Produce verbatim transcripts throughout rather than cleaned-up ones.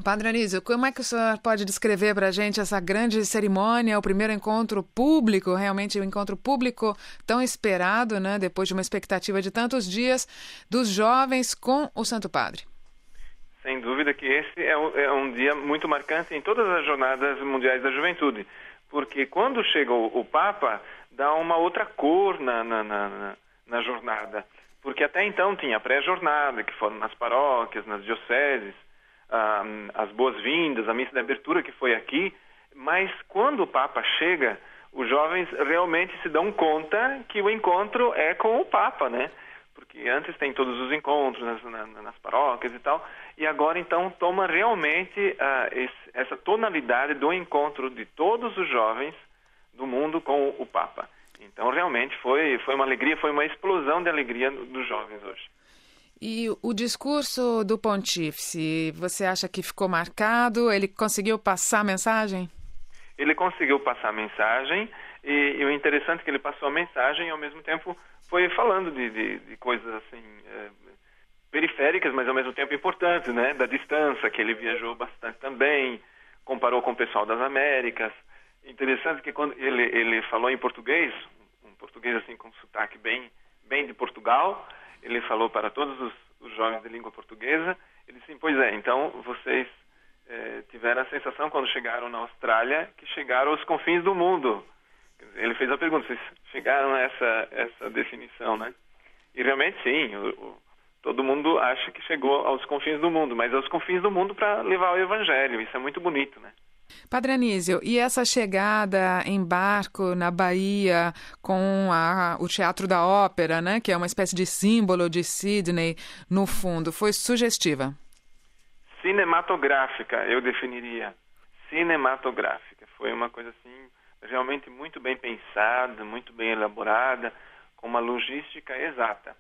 Padre Anísio, como é que o senhor pode descrever para a gente essa grande cerimônia, o primeiro encontro público, realmente o um encontro público tão esperado, né, depois de uma expectativa de tantos dias, dos jovens com o Santo Padre? Sem dúvida que esse é um, é um dia muito marcante em todas as jornadas mundiais da juventude, porque quando chega o, o Papa, dá uma outra cor na, na, na, na jornada, porque até então tinha a pré-jornada, que foram nas paróquias, nas dioceses, ah, as boas-vindas, a missa de abertura que foi aqui, mas quando o Papa chega, os jovens realmente se dão conta que o encontro é com o Papa, né? Porque antes tem todos os encontros nas, na, nas paróquias e tal, e agora então toma realmente uh, esse, essa tonalidade do encontro de todos os jovens do mundo com o Papa. Então realmente foi, foi uma alegria, foi uma explosão de alegria dos jovens hoje. E o discurso do Pontífice, você acha que ficou marcado? Ele conseguiu passar a mensagem? Ele conseguiu passar a mensagem, e, e o interessante é que ele passou a mensagem e ao mesmo tempo foi falando de, de, de coisas assim é, periféricas, mas ao mesmo tempo importantes, né? Da distância, que ele viajou bastante também, comparou com o pessoal das Américas. Interessante que quando ele, ele falou em português, um português assim com sotaque bem, bem de Portugal, ele falou para todos os, os jovens de língua portuguesa, ele disse, pois é, então vocês é, tiveram a sensação quando chegaram na Austrália que chegaram aos confins do mundo. Ele fez a pergunta, vocês chegaram a essa, essa definição, né? E realmente sim, o, o, todo mundo acha que chegou aos confins do mundo, mas aos confins do mundo para levar o Evangelho, isso é muito bonito, né? Padre Anísio, e essa chegada em barco na Bahia com a, o Teatro da Ópera, né, que é uma espécie de símbolo de Sydney no fundo, foi sugestiva? Cinematográfica, eu definiria. Cinematográfica. Foi uma coisa assim realmente muito bem pensada, muito bem elaborada, com uma logística exata.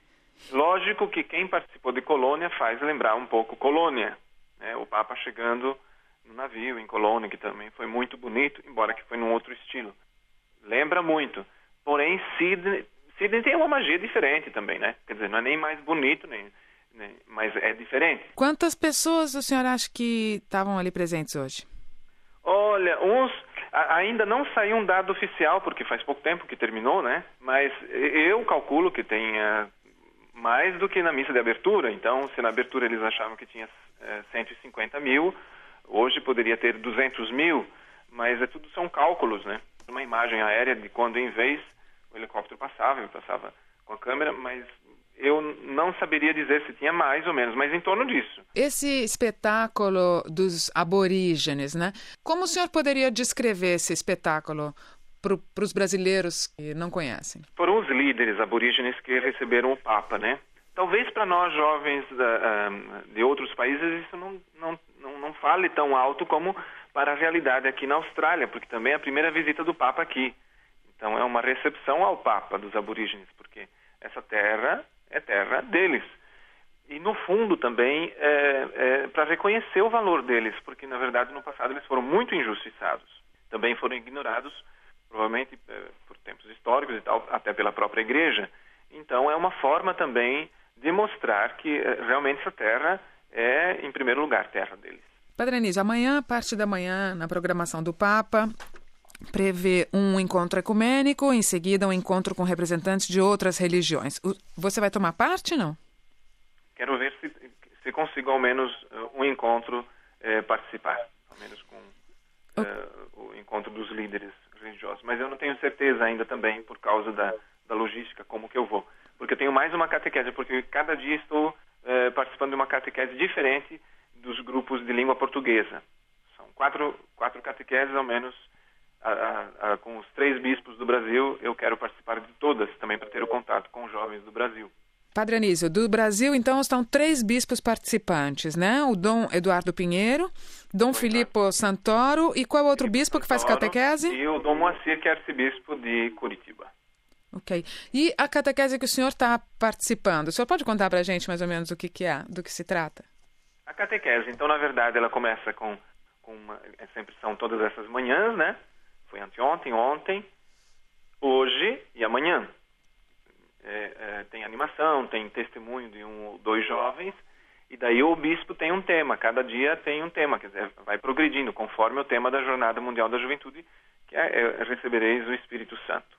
Lógico que quem participou de Colônia faz lembrar um pouco Colônia, né? O Papa chegando no navio em Colônia, que também foi muito bonito, embora que foi num outro estilo. Lembra muito. Porém, Sydney, Sydney tem uma magia diferente também, né? Quer dizer, não é nem mais bonito, nem, nem, mas é diferente. Quantas pessoas o senhor acha que estavam ali presentes hoje? Olha, uns... Ainda não saiu um dado oficial, porque faz pouco tempo que terminou, né? Mas eu calculo que tenha mais do que na missa de abertura. Então, se na abertura eles achavam que tinha é, cento e cinquenta mil, hoje poderia ter duzentos mil, mas é tudo são cálculos, né? Uma imagem aérea de quando em vez o helicóptero passava, ele passava com a câmera, mas eu não saberia dizer se tinha mais ou menos, mas em torno disso. Esse espetáculo dos aborígenes, né? Como o senhor poderia descrever esse espetáculo para os brasileiros que não conhecem? Foram os líderes aborígenes que receberam o Papa, né? Talvez para nós jovens da, um, de outros países isso não, não, não, não fale tão alto como para a realidade aqui na Austrália, porque também é a primeira visita do Papa aqui. Então é uma recepção ao Papa dos aborígenes, porque essa terra é terra deles. E no fundo também é, é para reconhecer o valor deles, porque na verdade no passado eles foram muito injustiçados. Também foram ignorados, provavelmente é, por tempos históricos e tal, até pela própria igreja. Então é uma forma também de mostrar que é, realmente essa terra é, em primeiro lugar, terra deles. Padre Anísio, amanhã, parte da manhã, na programação do Papa, prevê um encontro ecumênico, em seguida um encontro com representantes de outras religiões. Você vai tomar parte, não? Quero ver se, se consigo ao menos um encontro eh, participar, ao menos com eh, o encontro dos líderes religiosos. Mas eu não tenho certeza ainda também por causa da, da logística, como que eu vou. Porque eu tenho mais uma catequese, porque cada dia estou eh, participando de uma catequese diferente dos grupos de língua portuguesa. São quatro, quatro catequeses ao menos. A, a, a, com os três bispos do Brasil, eu quero participar de todas, também para ter o contato com os jovens do Brasil. Padre Anísio, do Brasil, então, estão três bispos participantes, né? O Dom Eduardo Pinheiro, Dom Filippo Santoro, e qual é o outro Filipe bispo que faz Santoro, catequese? E o Dom Moacir, que é arcebispo de Curitiba. Ok. E a catequese que o senhor está participando? O senhor pode contar para a gente mais ou menos o que, que é, do que se trata? A catequese, então, na verdade, ela começa com, com uma, sempre são todas essas manhãs, né? Foi anteontem, ontem, hoje e amanhã. É, é, tem animação, tem testemunho de um ou dois jovens E daí o bispo tem um tema, cada dia tem um tema, quer dizer, vai progredindo conforme o tema da Jornada Mundial da Juventude, que é, é recebereis o Espírito Santo.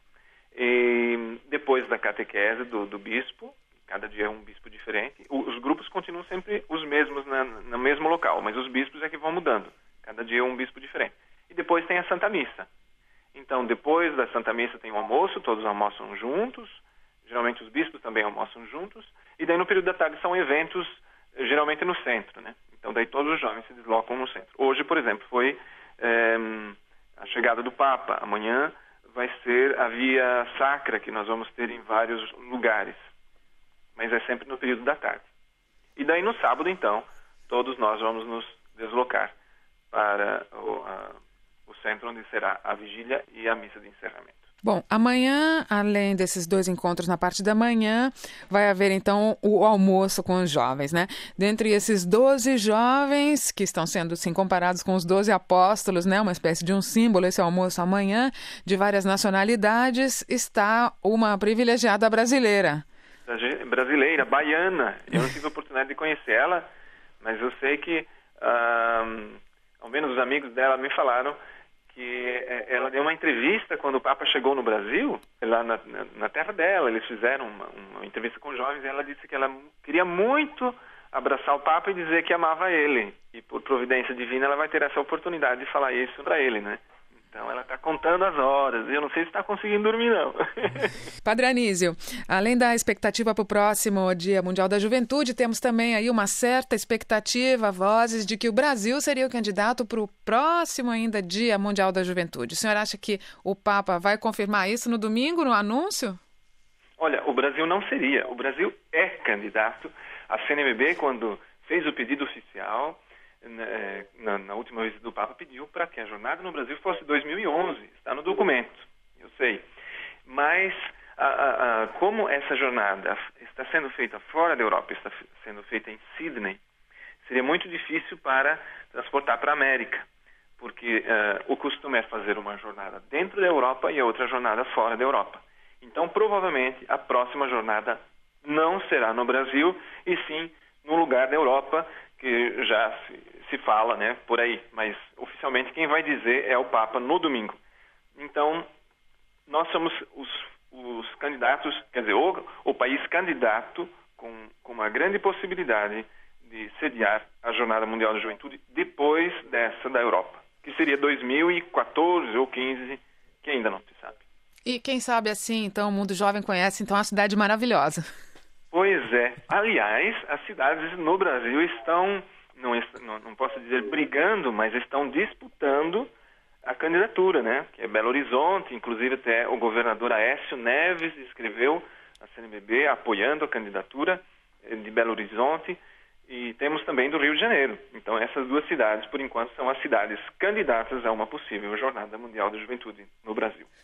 E depois da catequese do, do bispo, cada dia é um bispo diferente, os grupos continuam sempre os mesmos na, no mesmo local, mas os bispos é que vão mudando, cada dia é um bispo diferente. E depois tem a Santa Missa. Então, depois da Santa Missa tem o almoço, todos almoçam juntos, geralmente os bispos também almoçam juntos, e daí no período da tarde são eventos geralmente no centro, né? Então daí todos os jovens se deslocam no centro. Hoje, por exemplo, foi é, a chegada do Papa. Amanhã vai ser a via sacra que nós vamos ter em vários lugares. Mas é sempre no período da tarde. E daí no sábado, então, todos nós vamos nos deslocar para o, a, o centro onde será a vigília e a missa de encerramento. Bom, amanhã, além desses dois encontros na parte da manhã, vai haver então o almoço com os jovens, né? Dentre esses doze jovens que estão sendo assim, comparados com os doze apóstolos, né? Uma espécie de um símbolo, esse almoço amanhã, de várias nacionalidades, está uma privilegiada brasileira. Brasileira, baiana. Eu não tive a oportunidade de conhecer ela, mas eu sei que, um, ao menos os amigos dela me falaram que ela deu uma entrevista quando o Papa chegou no Brasil, lá na, na, na terra dela. Eles fizeram uma, uma entrevista com jovens e ela disse que ela queria muito abraçar o Papa e dizer que amava ele. E por providência divina ela vai ter essa oportunidade de falar isso para ele, né? Então ela está contando as horas. Eu não sei se está conseguindo dormir, não. Padre Anísio, além da expectativa para o próximo Dia Mundial da Juventude, temos também aí uma certa expectativa, vozes de que o Brasil seria o candidato para o próximo ainda Dia Mundial da Juventude. O senhor acha que o Papa vai confirmar isso no domingo, no anúncio? Olha, o Brasil não seria. O Brasil é candidato. A C N B B, quando fez o pedido oficial, Na, na última visita do Papa, pediu para que a jornada no Brasil fosse dois mil e onze. Está no documento, eu sei. Mas, a, a, a, como essa jornada está sendo feita fora da Europa, está sendo feita em Sydney, seria muito difícil para transportar para a América, porque uh, o costume é fazer uma jornada dentro da Europa e a outra jornada fora da Europa. Então, provavelmente, a próxima jornada não será no Brasil, e sim no lugar da Europa, que já se, se fala, né, por aí, mas oficialmente quem vai dizer é o Papa no domingo. Então, nós somos os, os candidatos, quer dizer, o, o país candidato com, com uma grande possibilidade de sediar a Jornada Mundial da Juventude depois dessa da Europa, que seria dois mil e quatorze ou quinze, que ainda não se sabe. E quem sabe assim, então, o mundo jovem conhece então a cidade maravilhosa. Pois é. Aliás, as cidades no Brasil estão, não, não, não posso dizer brigando, mas estão disputando a candidatura, né? Que é Belo Horizonte, inclusive até o governador Aécio Neves escreveu a C N B B apoiando a candidatura de Belo Horizonte, e temos também do Rio de Janeiro. Então essas duas cidades, por enquanto, são as cidades candidatas a uma possível Jornada Mundial da Juventude no Brasil.